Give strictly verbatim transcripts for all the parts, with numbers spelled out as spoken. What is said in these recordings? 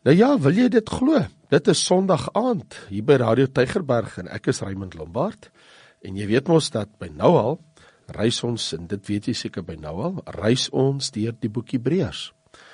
Nou ja, wil jy dit glo? Dit is Sondag aand hier by Radio Tygerberg en ek is Raymond Lombard. En jy weet mos dat by nou al reis ons, en dit weet jy seker by nou al, reis ons deur die boek Hebreërs.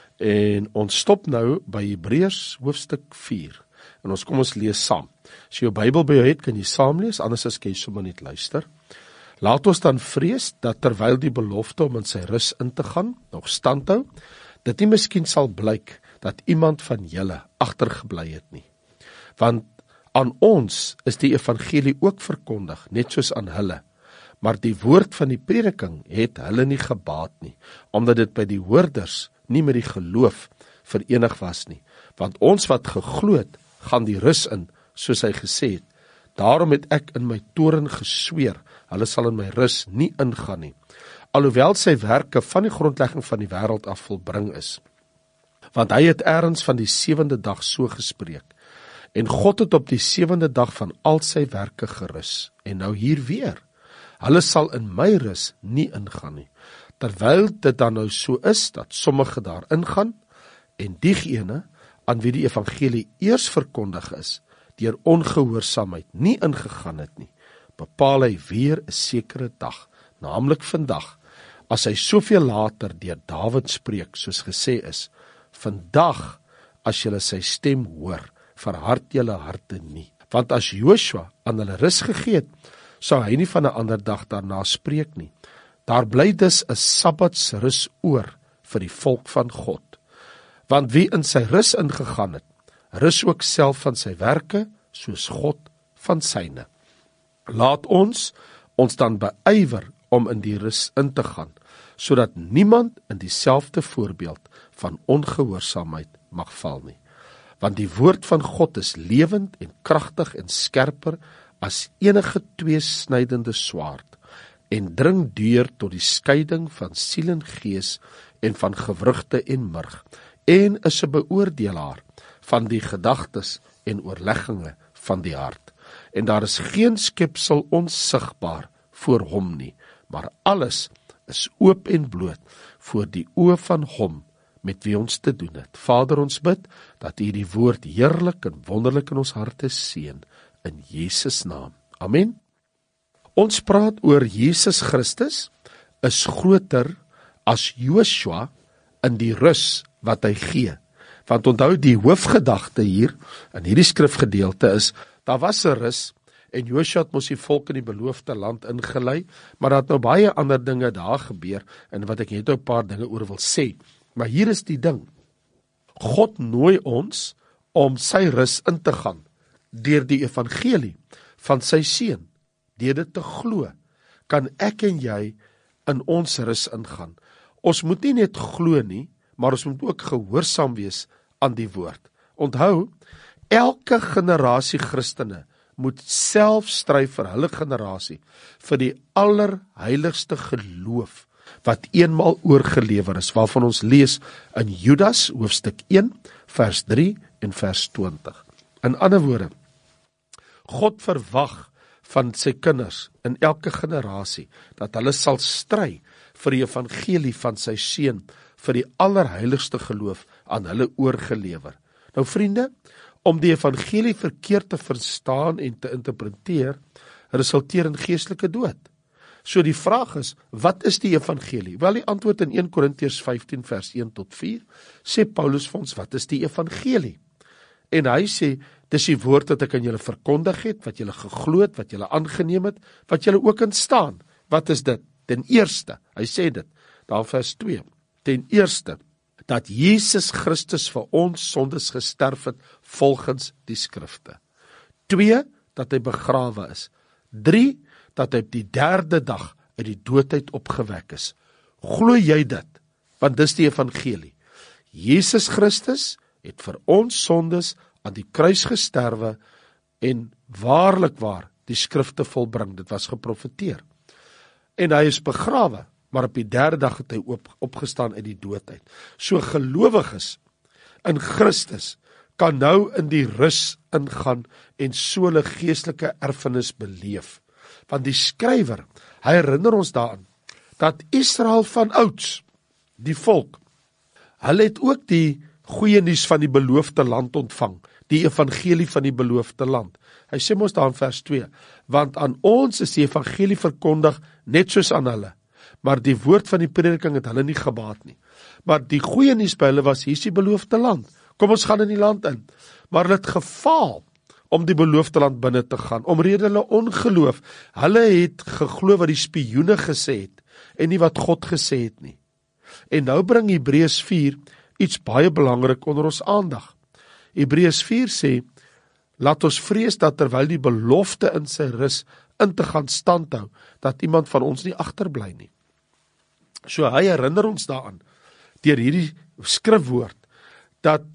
En ons stop nou by Hebreërs hoofstuk vier. En ons kom ons lees saam. As jy jou Bybel by jou het, kan jy saam lees, anders as kan jy sommer net luister. Laat ons dan vrees dat terwyl die belofte om in sy rus in te gaan nog standhou, dit nie miskien sal blyk dat iemand van julle agtergebly het nie. Want aan ons is die evangelie ook verkondig, net soos aan hulle. Maar die woord van die prediking het hulle nie gebaat nie, omdat dit by die hoorders nie met die geloof verenig was nie. Want ons wat geglo het, gaan die rus in, soos hy gesê het. Daarom het ek in my toren gesweer, hulle sal in my rus nie ingaan nie. Alhoewel sy werke van die grondlegging van die wêreld af volbring is. Want hy het eers van die sewende dag so gespreek. En God het op die sewende dag van al sy werke gerus. En nou hier weer. Hulle sal in my rus nie ingaan nie. Terwyl dit dan nou so is, dat sommige daar ingaan, en diegene, aan wie die evangelie eers verkondig is, deur ongehoorsaamheid nie ingegaan het nie, bepaal hy weer 'n sekere dag, naamlik vandag, as hy soveel later deur Dawid spreek, soos gesê is, vandag, as julle sy stem hoor, verhard julle harte nie. Want as Joshua aan hulle rus gegee het, sou hy nie van 'n ander dag daarna spreek nie. Daar bly dus 'n sabbatsrus oor vir die volk van God. Want wie in sy rus ingegaan het, rus ook self van sy werke, soos God van syne. Laat ons ons dan beywer om in die rus in te gaan, sodat niemand in dieselfde voorbeeld van ongehoorsaamheid mag val nie. Want die woord van God is lewend en kragtig en skerper as enige tweesnydende swaard, en dring deur tot die skeiding van siel en gees en van gewrigte en murg, en is 'n beoordelaar van die gedagtes en oorlegginge van die hart. En daar is geen skepsel onsigbaar voor hom nie, maar alles is oop en bloot voor die oë van hom met wie ons te doen het. Vader, ons bid dat U die woord heerlik en wonderlik in ons harte seën, in Jesus naam. Amen. Ons praat oor Jesus Christus is groter as Joshua in die rus wat hy gee. Want onthou die hoofgedagte hier, in hierdie skrifgedeelte is, daar was 'n rus, en Joshua het mos die volk in die beloofde land ingelei, maar daar het nou baie ander dinge daar gebeur, en wat ek net nou 'n paar dinge oor wil sê. Maar hier is die ding, God nooi ons om sy rus in te gaan, deur die evangelie van sy seun, deur dit te glo, kan ek en jy in ons rus ingaan. Ons moet nie net glo nie, maar ons moet ook gehoorsaam wees aan die woord. Onthou, elke generasie Christene moet self stry vir hulle generasie, vir die allerheiligste geloof, wat eenmaal oorgelewer is, waarvan ons lees in Judas, hoofstuk een, vers drie en vers twintig. In ander woorde, God verwag van sy kinders in elke generasie, dat hulle sal stry vir die evangelie van sy seun, vir die allerheiligste geloof aan hulle oorgelewer. Nou vriende, om die evangelie verkeerd te verstaan en te interpreteer, resulteer in geestelike dood. So die vraag is, wat is die evangelie? Wel, die antwoord in eerste Korintiërs vyftien vers een tot vier, sê Paulus vir ons, wat is die evangelie? En hy sê, dis die woord wat ek aan julle verkondig het, wat julle geglo het, wat julle aangeneem het, wat julle ook in staan. Wat is dit? Ten eerste, hy sê dit, daar vers twee, ten eerste, dat Jesus Christus vir ons sondes gesterf het, volgens die skrifte. Twee, dat hy begrawe is. Drie, dat hy op die derde dag uit die doodheid opgewek is. Glo jy dit? Want dis die evangelie. Jesus Christus het vir ons sondes aan die kruis gesterwe en waarlik waar die skrifte volbring. Dit was geprofeteer. En hy is begrawe, maar op die derde dag het hy op, opgestaan uit die doodheid. So gelowiges in Christus kan nou in die rus ingaan en so hulle geestelike erfenis beleef. Want die skrywer, hy herinner ons daaraan, dat Israel van ouds, die volk, hulle het ook die goeie nuus van die beloofde land ontvang, die evangelie van die beloofde land. Hy sê mos daar in vers twee, want aan ons is die evangelie verkondig net soos aan hulle, maar die woord van die prediking het hulle nie gebaat nie. Maar die goeie nuus by hulle was, hier is die beloofde land, kom ons gaan in die land in, maar hulle het gefaal om die beloofde land binne te gaan, omrede hulle ongeloof. Hulle het geglo wat die spioene gesê het, en nie wat God gesê het nie. En nou bring Hebreërs vier iets baie belangrik onder ons aandag. Hebreërs vier sê, laat ons vrees dat terwyl die belofte in sy rus in te gaan standhou, dat iemand van ons nie agterbly nie. So hy herinner ons daaraan, deur hierdie skrifwoord, dat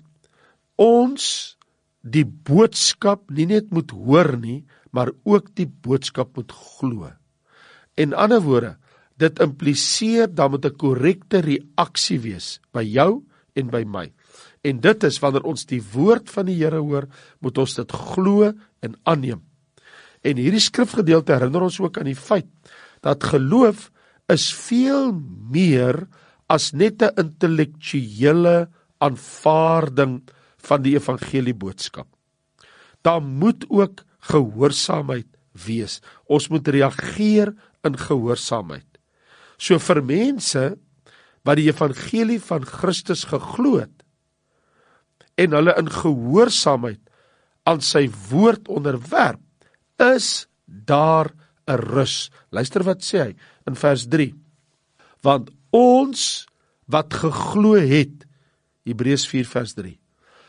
ons die boodskap nie net moet hoor nie, maar ook die boodskap moet glo. En ander woorde, dit impliseer dat moet 'n korrekte reaksie wees by jou en by my. En dit is wanneer ons die woord van die Here hoor, moet ons dit glo en aanneem. En hierdie skrifgedeelte herinner ons ook aan die feit dat geloof is veel meer as net 'n intellektuele aanvaarding van die evangelie boodskap. Daar moet ook gehoorsaamheid wees. Ons moet reageer in gehoorsaamheid. So vir mense wat die evangelie van Christus geglo het en hulle in gehoorsaamheid aan sy woord onderwerp, is daar 'n rus. Luister wat sê hy in vers drie. Want ons wat geglo het, Hebreërs vier vers drie,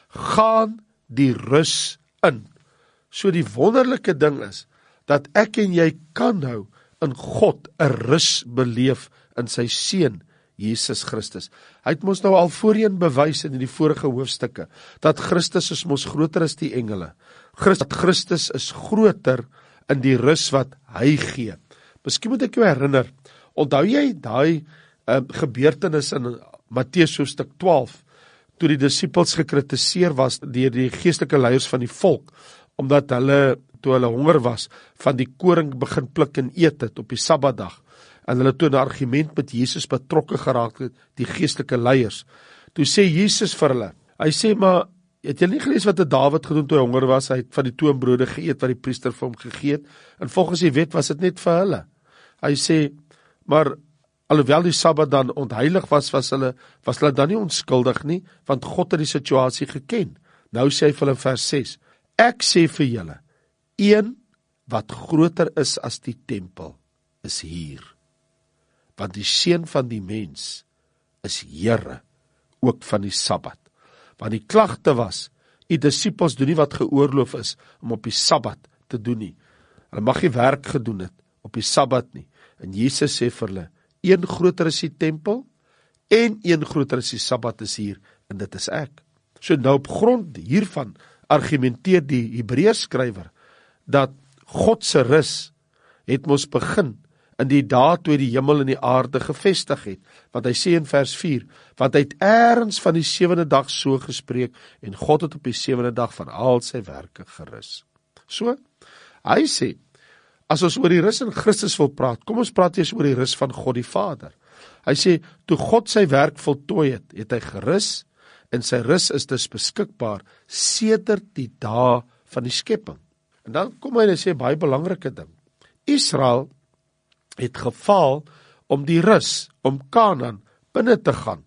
gaan die rus in. So die wonderlike ding is, dat ek en jy kan nou in God 'n rus beleef in sy seun, Jesus Christus. Hy het ons nou al voorheen bewys in die vorige hoofstukke, dat Christus is mos groter as die engele. Christ, Christus is groter in die rus wat hy gee. Miskien moet ek jou herinner, onthou jy daai uh, gebeurtenis in Matteus hoofstuk twaalf, toe die disippels gekritiseer was deur die geestelike leiers van die volk, omdat hulle, toe hulle honger was, van die koring begin pluk en eet het op die Sabbatdag, en hulle toe 'n argument met Jesus betrokke geraak het, die geestelike leiers. Toe sê Jesus vir hulle, hy sê, maar het jy nie gelees wat het Dawid gedoen toe hy honger was, hy het van die toonbrode geëet wat die priester vir hom gegee het, en volgens die wet was dit net vir hulle. Hy sê, maar alhoewel die Sabbat dan ontheilig was, was hulle, was hulle dan nie onskuldig nie, want God het die situasie geken. Nou sê hy vir hulle vers ses, ek sê vir julle, een wat groter is as die tempel, is hier. Want die seun van die mens is Here, ook van die Sabbat. Want die klagte was, die disippels doen nie wat geoorloof is, om op die Sabbat te doen nie. Hulle mag nie werk gedoen het, op die Sabbat nie. En Jesus sê vir hulle, een groter is die tempel, en een groter is die Sabbat is hier, en dit is ek. So nou op grond hiervan, argumenteer die Hebreërs skrywer, dat God se rus, het mos begin, in die dae toe die hemel en die aarde gevestig het, want hy sê in vers vier, want hy het eers van die sewende dag so gespreek, en God het op die sewende dag van al sy werke gerus. So, hy sê, as ons oor die rus in Christus wil praat, kom ons praat eers oor die rus van God die Vader. Hy sê, toe God sy werk voltooi het, het hy gerus, en sy rus is dus beskikbaar, sedert die dae van die skepping. En dan kom hy en hy sê, baie belangrike ding, Israel het gefaal om die rus, om Kanaan binne te gaan.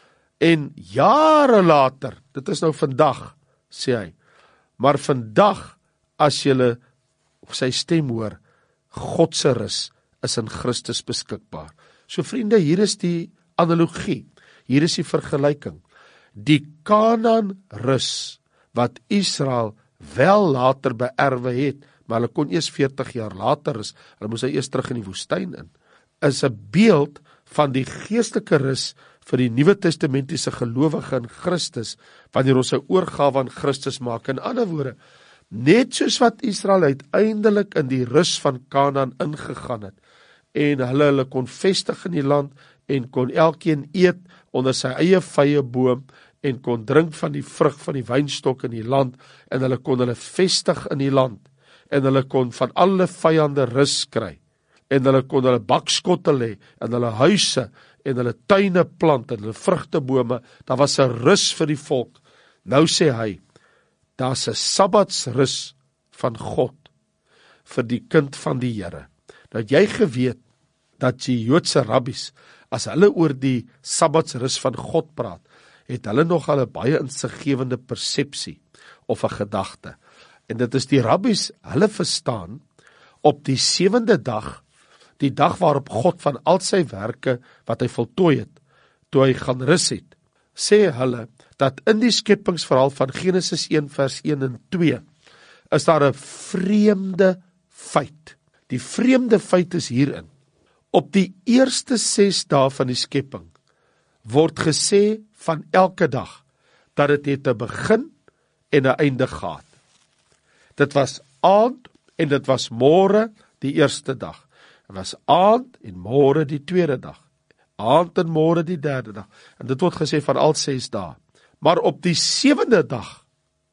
En jare later, dit is nou vandag, sê hy, maar vandag, as julle sy stem hoor, God se rus is in Christus beskikbaar. So vriende, hier is die analogie, hier is die vergelyking. Die Kanaan rus, wat Israel wel later beerwe het, maar hulle kon eers veertig jaar later is, hulle moes hy eers terug in die woestyn in, is 'n beeld van die geestelike rus vir die Nuwe Testamentiese gelowige in Christus, wanneer ons 'n oorgawe aan Christus maak. In ander woorde, net soos wat Israel uiteindelik in die rus van Kanaan ingegaan het, en hulle hulle kon vestig in die land, en kon elkeen eet onder sy eie vye boom, en kon drink van die vrug van die wynstok in die land, en hulle kon hulle vestig in die land, en hulle kon van alle vyande rus kry, en hulle kon hulle bakskottel hê, en hulle huise, en hulle tuine plant en hulle vrugtebome, daar was 'n rus vir die volk. Nou sê hy, daar's 'n sabbatsrus van God vir die kind van die Here. Nou jy geweet dat die Joodse rabbies, as hulle oor die sabbatsrus van God praat, het hulle nogal 'n baie insiggewende persepsie of 'n gedagte. En dit is die rabbies, hulle verstaan, op die sewende dag, die dag waarop God van al sy werke wat hy voltooi het, toe hy gaan rus het, sê hulle, dat in die skepingsverhaal van Genesis een vers een en twee, is daar 'n vreemde feit. Die vreemde feit is hierin. Op die eerste ses dae van die skepping, word gesê van elke dag, dat dit het 'n begin en 'n einde gehad. Dit was aand en dit was môre die eerste dag. Dit was aand en môre die tweede dag. Aand en môre die derde dag. En dit word gesê van al ses dae. Maar op die sewende dag,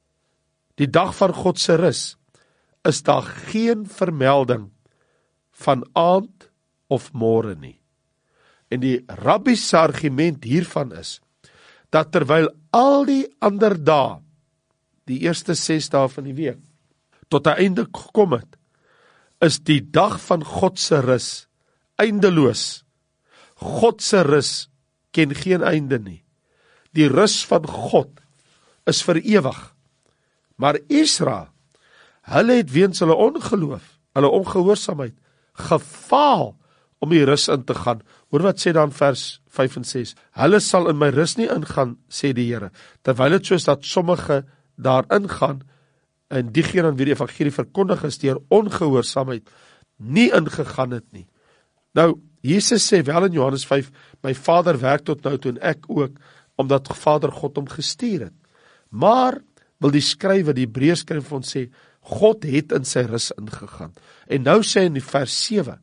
die dag van God se rus, is daar geen vermelding van aand of môre nie. En die rabbies se argument hiervan is, dat terwyl al die ander dae, die eerste ses dae van die week, tot 'n einde gekom het, is die dag van God se rus eindeloos. God se rus ken geen einde nie. Die rus van God is vir ewig. Maar Israel, hulle het weens hulle ongeloof, hulle ongehoorsaamheid, gefaal om die rus in te gaan. Hoor wat sê dan vers vyf en ses. Hulle sal in my rus nie ingaan, sê die Here, terwyl dit soos dat sommige daar ingaan, en diegene aan wie die evangelie verkondig is deur ongehoorsaamheid, nie ingegaan het nie. Nou, Jesus sê wel in Johannes vyf, my Vader werk tot nou toe en ek ook, omdat Vader God hom gestuur het. Maar wil die skrywer, die Hebreërs skrywer vir ons sê, God het in sy rus ingegaan. En nou sê in die vers sewe,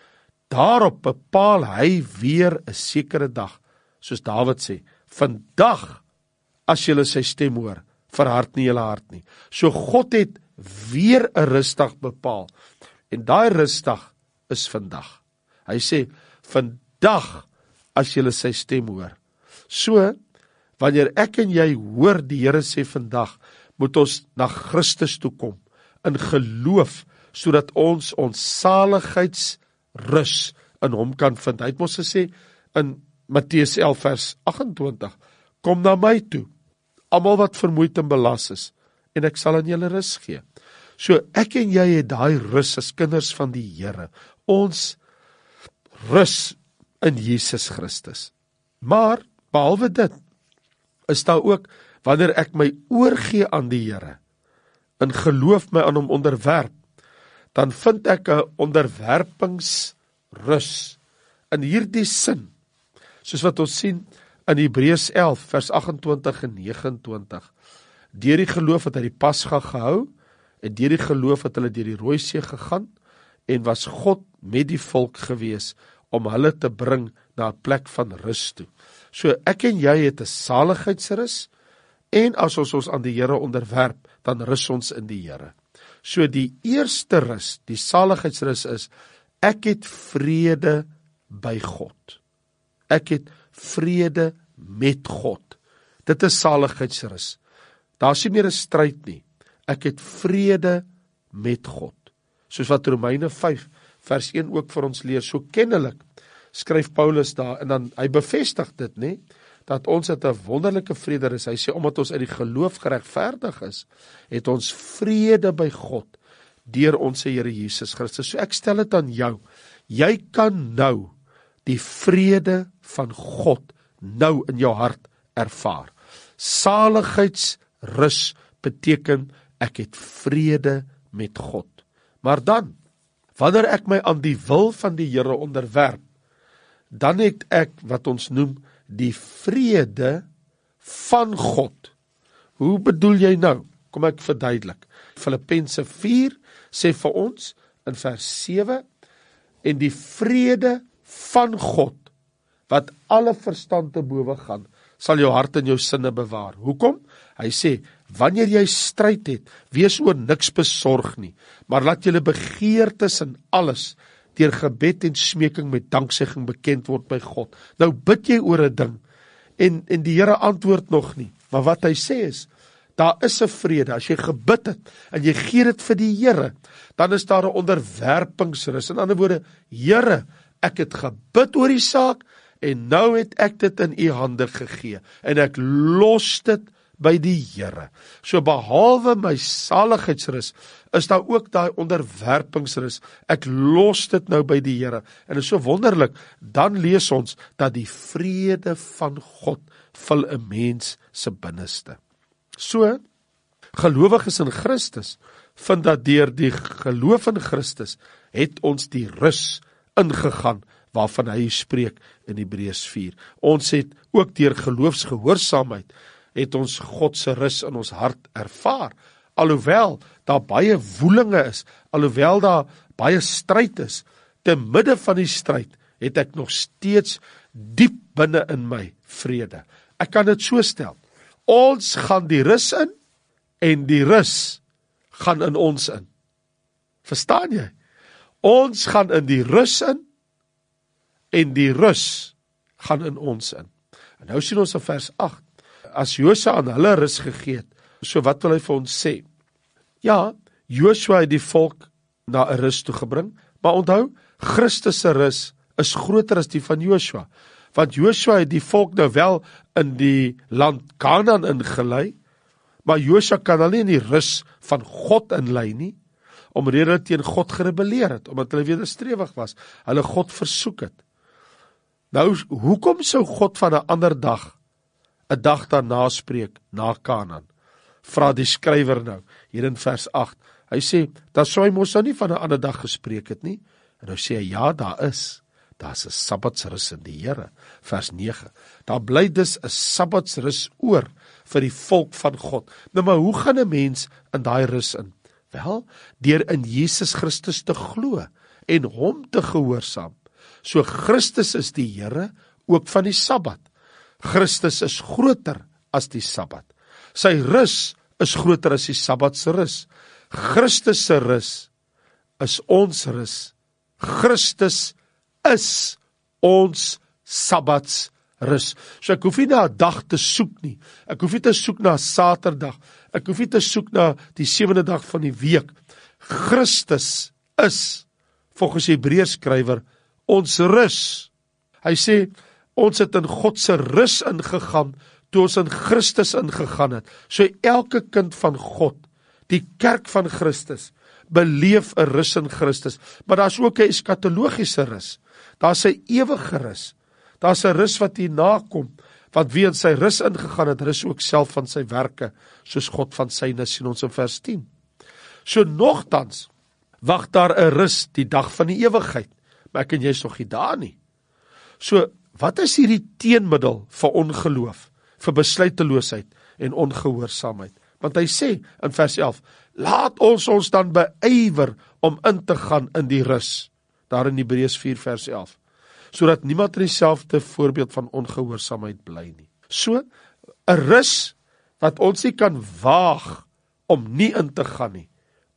daarop bepaal hy weer 'n sekere dag, soos Dawid sê, vandag, as julle sy stem hoor, verhard nie julle hart nie. So God het weer 'n rusdag bepaal, en daai rusdag is vandag. Hy sê, vandag, as julle sy stem hoor. So, wanneer ek en jy hoor die Here sê vandag, moet ons na Christus toe kom, in geloof, sodat ons ons saligheidsrus in hom kan vind. Hy het mos gesê in Matteus elf vers agt en twintig, kom na my toe, almal wat vermoeid en belas is, en ek sal aan julle rus gee. So ek en jy het daai rus as kinders van die Here, ons rus in Jesus Christus. Maar, behalwe dit, is daar ook, wanneer ek my oorgee aan die Here, in geloof my aan hom onderwerp, dan vind ek 'n onderwerpingsrus, in hierdie sin, soos wat ons sien, in Hebreërs elf, vers agt en twintig en nege en twintig, deur die geloof het hy die Pasga gehou, en deur die geloof het hulle deur die Rooi See gegaan, en was God met die volk gewees, om hulle te bring na 'n plek van rus toe. So ek en jy het 'n saligheidsrus, en as ons ons aan die Here onderwerp, dan rus ons in die Here. So die eerste rus, die saligheidsrus is, ek het vrede by God. Ek het vrede met God. Dit is saligheidsrus. Daar is nie meer 'n stryd nie. Ek het vrede met God. Soos wat Romeine vyf vers een ook vir ons leer, so kennelik skryf Paulus daar, en dan hy bevestig dit, nie, dat ons het 'n wonderlike vrede is. Hy sê, omdat ons uit die geloof geregverdig is, het ons vrede by God, deur ons Here Jesus Christus. So ek stel dit aan jou, jy kan nou die vrede van God nou in jou hart ervaar. Saligheidsrus beteken, ek het vrede met God. Maar dan, wanneer ek my aan die wil van die Here onderwerp, dan het ek wat ons noem die vrede van God. Hoe bedoel jy nou? Kom ek verduidelik. Filippense vier sê vir ons in vers sewe, en die vrede van God, wat alle verstand te bowe gaan, sal jou hart en jou sinne bewaar. Hoekom? Hy sê, wanneer jy stryd het, wees oor niks besorg nie, maar laat julle begeertes in alles, deur gebed en smeking met danksegging bekend word by God. Nou bid jy oor 'n ding, en, en die Here antwoord nog nie, maar wat hy sê is, daar is 'n vrede, as jy gebid het, en jy gee dit vir die Here, dan is daar 'n onderwerpingsrus. In ander woorde, Here, ek het gebid oor die saak, en nou het ek dit in u hande gegee, en ek los dit by die Here. So behalwe my saligheidsrus, is daar ook daai onderwerpingsrus. Ek los dit nou by die Here. En dit is so wonderlik, dan lees ons dat die vrede van God vul 'n mens se binneste. So, gelowiges in Christus vind dat deur die geloof in Christus het ons die rus ingegaan waarvan hy spreek in Hebreërs vier. Ons het ook deur geloofsgehoorsaamheid het ons God se rus in ons hart ervaar. Alhoewel daar baie woelinge is, alhoewel daar baie stryd is, te midde van die stryd het ek nog steeds diep binne in my vrede. Ek kan dit so stel. Ons gaan die rus in en die rus gaan in ons in. Verstaan jy? Ons gaan in die rus in en die rus gaan in ons in. En nou sien ons in vers agt, as Josua aan hulle rus gegee het, so wat wil hy vir ons sê? Ja, Josua het die volk na 'n rus toe gebring, maar onthou, Christus se rus is groter as die van Josua, want Josua het die volk nou wel in die land Kanaan ingelei, maar Josua kan hulle nie in die rus van God inlei nie, omdat hulle teen God gerebelleer het, omdat hulle wederstrewig was, hulle God versoek het. Nou, hoekom sou God van 'n ander dag, 'n dag daarna spreek, na Kanaan? Vra die skrywer nou, hier in vers agt. Hy sê, daar sou hy mos nou nie van 'n ander dag gespreek het nie. En nou sê hy, ja, daar is. Daar's 'n Sabbatsrus in die Here. Vers nege. Daar bly dus 'n Sabbatsrus oor vir die volk van God. Nou, maar hoe gaan 'n mens in daai rus in? Wel, deur in Jesus Christus te glo en hom te gehoorsaam. So Christus is die Here ook van die Sabbat. Christus is groter as die Sabbat. Sy rus is groter as die Sabbat se rus. Christus se rus is ons rus. Christus is ons Sabbats rus. So ek hoef nie na 'n dag te soek nie. Ek hoef nie te soek na Saterdag. Ek hoef nie te soek na die sewende dag van die week. Christus is, volgens die Hebreërs skrywer, ons rus. Hy sê, ons het in God se rus ingegaan, toe ons in Christus ingegaan het. So elke kind van God, die kerk van Christus, beleef 'n rus in Christus. Maar daar's ook 'n eskatologiese rus. Daar's 'n ewige rus. Daar's 'n rus wat hierna kom, want wie in sy rus ingegaan het, rus ook self van sy werke, soos God van syne, sien ons in vers tien. So nogtans, wag daar 'n rus, die dag van die ewigheid, maar ek en jy is nog nie daar nie. So, wat is hierdie teenmiddel vir ongeloof, vir besluiteloosheid en ongehoorsaamheid? Want hy sê in vers elf, laat ons ons dan beywer om in te gaan in die rus, daar in Hebreërs vier vers elf, sodat niemand in dieselfde voorbeeld van ongehoorsaamheid bly nie. So, 'n rus wat ons nie kan waag om nie in te gaan nie.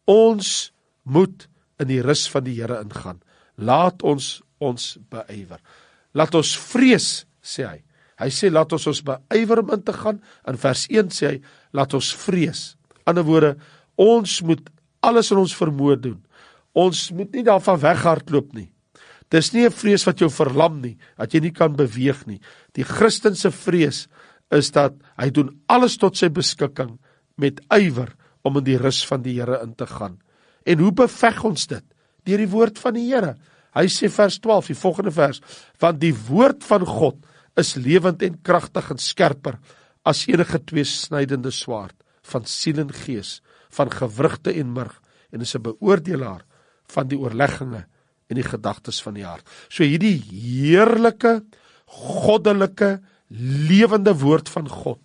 Ons moet in die rus van die Here ingaan. Laat ons ons beywer. Laat ons vrees, sê hy. Hy sê, laat ons ons beywer om in te gaan. In vers een sê hy, laat ons vrees. Ander woorde, ons moet alles in ons vermoë doen. Ons moet nie daarvan weghardloop nie. Dis nie 'n vrees wat jou verlam nie, dat jy nie kan beweeg nie. Die Christense vrees is dat hy doen alles tot sy beskikking met ywer om in die rus van die Here in te gaan. En hoe beveg ons dit? Deur die woord van die Here. Hy sê vers twaalf, die volgende vers, want die woord van God is lewend en kragtig en skerper as enige tweesnydende swaard, van siel en gees, van gewrigte en murg, en is 'n beoordelaar van die oorlegginge en die gedagtes van die hart. So hierdie heerlike, goddelike, lewende woord van God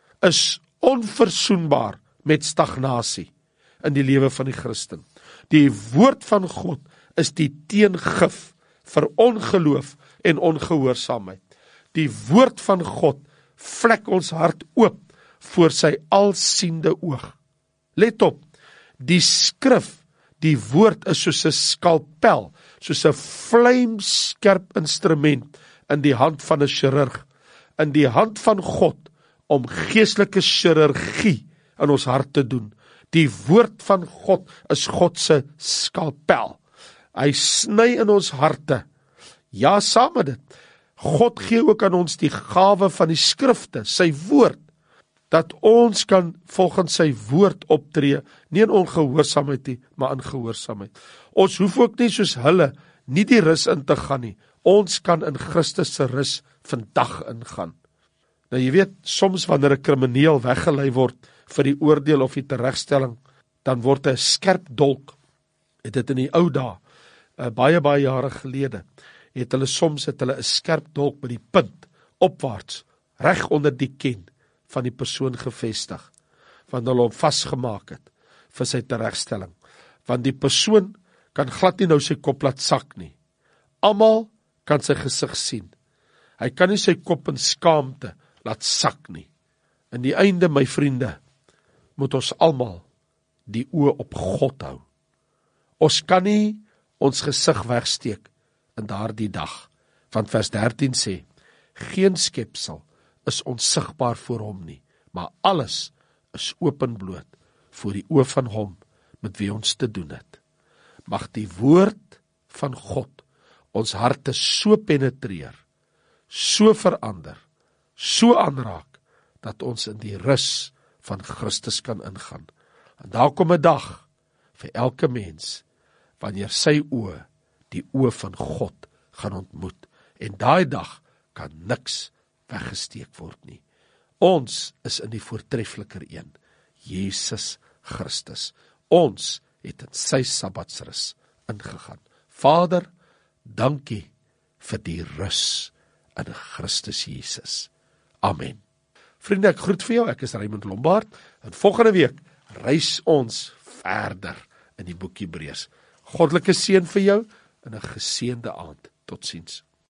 is onverzoenbaar met stagnasie in die lewe van die Christen. Die woord van God is die teengif vir ongeloof en ongehoorsaamheid. Die woord van God vlek ons hart oop voor sy alsiende oog. Let op, die skrif, die woord is soos 'n skalpel, soos 'n vlamskerp instrument in die hand van 'n chirurg, in die hand van God, om geestelike chirurgie in ons hart te doen. Die woord van God is God se skalpel. Hy sny in ons harte. Ja, saam met dit, God gee ook aan ons die gawe van die skrifte, sy woord, dat ons kan volgens sy woord optree, nie in ongehoorsaamheid nie, maar in gehoorsaamheid. Ons hoef ook nie soos hulle nie die rus in te gaan nie. Ons kan in Christus se rus vandag ingaan. Nou jy weet, soms wanneer 'n krimineel weggelei word vir die oordeel of die teregstelling, dan word 'n skerp dolk, het dit in die ou dae, uh, baie baie jare gelede, het hulle soms het hulle 'n skerp dolk met die punt opwaarts, reg onder die ken van die persoon gevestig, want hulle hom vasgemaak het vir sy teregstelling, want die persoon kan glad nie nou sy kop laat sak nie. Almal kan sy gesig sien. Hy kan nie sy kop in skaamte laat sak nie. In die einde, my vriende, moet ons almal die oë op God hou. Ons kan nie ons gesig wegsteek in daardie dag, want vers dertien sê, geen skepsel is onsigbaar voor hom nie, maar alles is openbloot voor die oë van hom met wie ons te doen het. Mag die woord van God ons harte so penetreer, so verander, so aanraak, dat ons in die rus van Christus kan ingaan. En daar kom 'n dag vir elke mens, wanneer sy oë die oë van God gaan ontmoet, en daai dag kan niks weggesteek word nie. Ons is in die voortrefliker een, Jesus Christus. Ons het in sy sabbatsrus ingegaan. Vader, dankie vir die rus in Christus Jesus. Amen. Vriende, ek groet vir jou, ek is Raymond Lombard, en volgende week reis ons verder in die boek Hebreërs. Goddelike seën vir jou, en 'n geseënde aand. Totsiens.